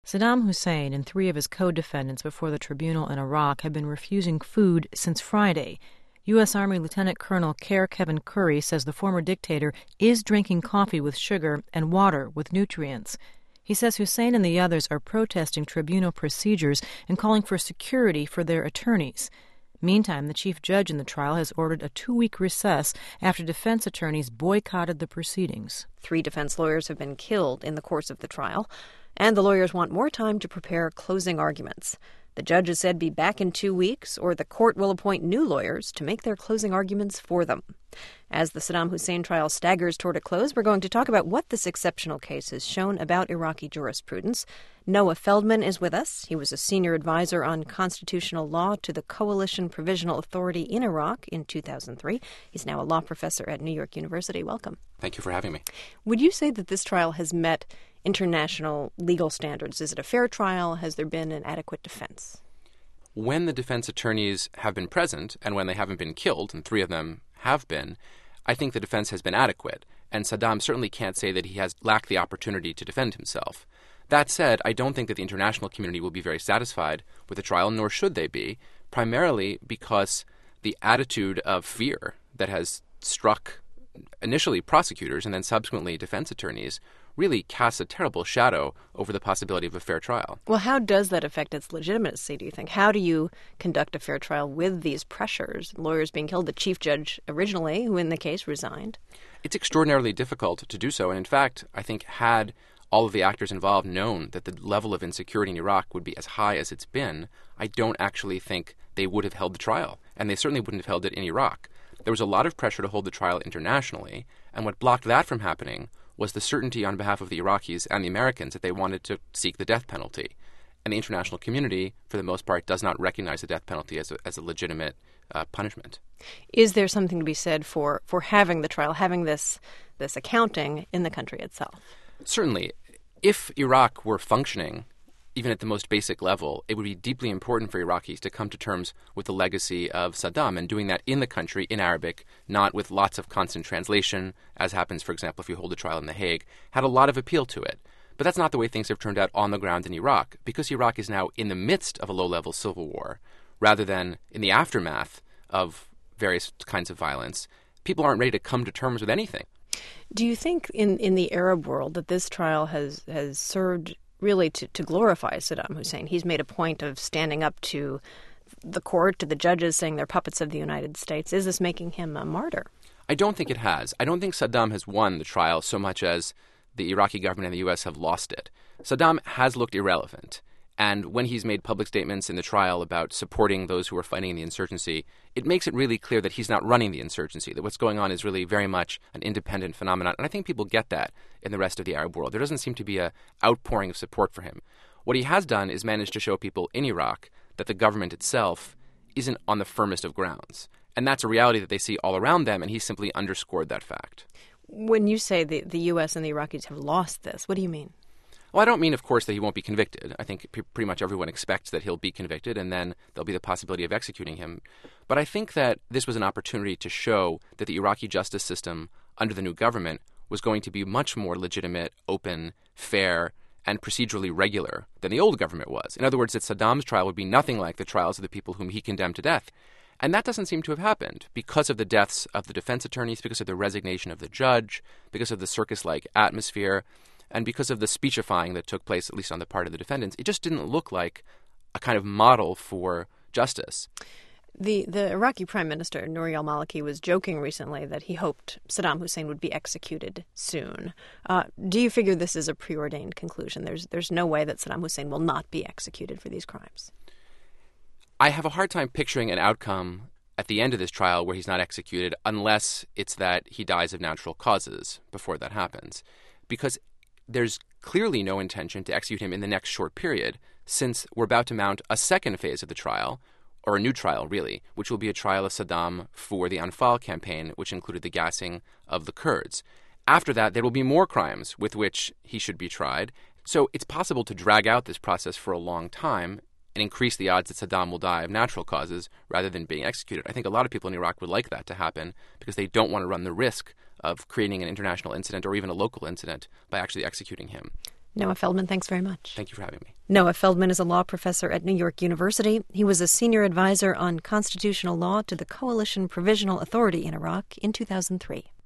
Saddam Hussein and three of his co-defendants before the tribunal in Iraq have been refusing food since Friday. U.S. Army Lieutenant Colonel Kerr Kevin Curry says the former dictator is drinking coffee with sugar and water with nutrients. He says Hussein and the others are protesting tribunal procedures and calling for security for their attorneys. Meantime, the chief judge in the trial has ordered a 2-week recess after defense attorneys boycotted the proceedings. 3 defense lawyers have been killed in the course of the trial, and the lawyers want more time to prepare closing arguments. The judge has said be back in 2 weeks, or the court will appoint new lawyers to make their closing arguments for them. As the Saddam Hussein trial staggers toward a close, we're going to talk about what this exceptional case has shown about Iraqi jurisprudence. Noah Feldman is with us. He was a senior advisor on constitutional law to the Coalition Provisional Authority in Iraq in 2003. He's now a law professor at New York University. Welcome. Thank you for having me. Would you say that this trial has met international legal standards? Is it a fair trial? Has there been an adequate defense? When the defense attorneys have been present and when they haven't been killed, and 3 of them have been, I think the defense has been adequate. And Saddam certainly can't say that he has lacked the opportunity to defend himself. That said, I don't think that the international community will be very satisfied with the trial, nor should they be, primarily because the attitude of fear that has struck initially prosecutors and then subsequently defense attorneys really casts a terrible shadow over the possibility of a fair trial. Well, how does that affect its legitimacy, do you think? How do you conduct a fair trial with these pressures? Lawyers being killed, the chief judge originally, who in the case resigned. It's extraordinarily difficult to do so. And in fact, I think had all of the actors involved known that the level of insecurity in Iraq would be as high as it's been, I don't actually think they would have held the trial. And they certainly wouldn't have held it in Iraq. There was a lot of pressure to hold the trial internationally. And what blocked that from happening was the certainty on behalf of the Iraqis and the Americans that they wanted to seek the death penalty. And the international community, for the most part, does not recognize the death penalty as a legitimate punishment. Is there something to be said for having the trial, having this accounting in the country itself? Certainly. If Iraq were functioning, even at the most basic level, it would be deeply important for Iraqis to come to terms with the legacy of Saddam, and doing that in the country in Arabic, not with lots of constant translation, as happens, for example, if you hold a trial in The Hague, had a lot of appeal to it. But that's not the way things have turned out on the ground in Iraq, because Iraq is now in the midst of a low-level civil war, rather than in the aftermath of various kinds of violence. People aren't ready to come to terms with anything. Do you think in the Arab world that this trial has served really to glorify Saddam Hussein? He's made a point of standing up to the court, to the judges, saying they're puppets of the United States. Is this making him a martyr? I don't think it has. I don't think Saddam has won the trial so much as the Iraqi government and the U.S. have lost it. Saddam has looked irrelevant. And when he's made public statements in the trial about supporting those who are fighting the insurgency, it makes it really clear that he's not running the insurgency, that what's going on is really very much an independent phenomenon. And I think people get that in the rest of the Arab world. There doesn't seem to be an outpouring of support for him. What he has done is managed to show people in Iraq that the government itself isn't on the firmest of grounds. And that's a reality that they see all around them, and he simply underscored that fact. When you say the U.S. and the Iraqis have lost this, what do you mean? Well, I don't mean, of course, that he won't be convicted. I think pretty much everyone expects that he'll be convicted, and then there'll be the possibility of executing him. But I think that this was an opportunity to show that the Iraqi justice system under the new government was going to be much more legitimate, open, fair, and procedurally regular than the old government was. In other words, that Saddam's trial would be nothing like the trials of the people whom he condemned to death. And that doesn't seem to have happened because of the deaths of the defense attorneys, because of the resignation of the judge, because of the circus-like atmosphere, and because of the speechifying that took place, at least on the part of the defendants. It just didn't look like a kind of model for justice. The Iraqi Prime Minister, Nouri al-Maliki, was joking recently that he hoped Saddam Hussein would be executed soon. Do you figure this is a preordained conclusion? There's no way that Saddam Hussein will not be executed for these crimes? I have a hard time picturing an outcome at the end of this trial where he's not executed unless it's that he dies of natural causes before that happens. Because there's clearly no intention to execute him in the next short period, since we're about to mount a second phase of the trial, or a new trial, really, which will be a trial of Saddam for the Anfal campaign, which included the gassing of the Kurds. After that, there will be more crimes with which he should be tried. So it's possible to drag out this process for a long time and increase the odds that Saddam will die of natural causes rather than being executed. I think a lot of people in Iraq would like that to happen because they don't want to run the risk of creating an international incident or even a local incident by actually executing him. Noah Feldman, thanks very much. Thank you for having me. Noah Feldman is a law professor at New York University. He was a senior advisor on constitutional law to the Coalition Provisional Authority in Iraq in 2003.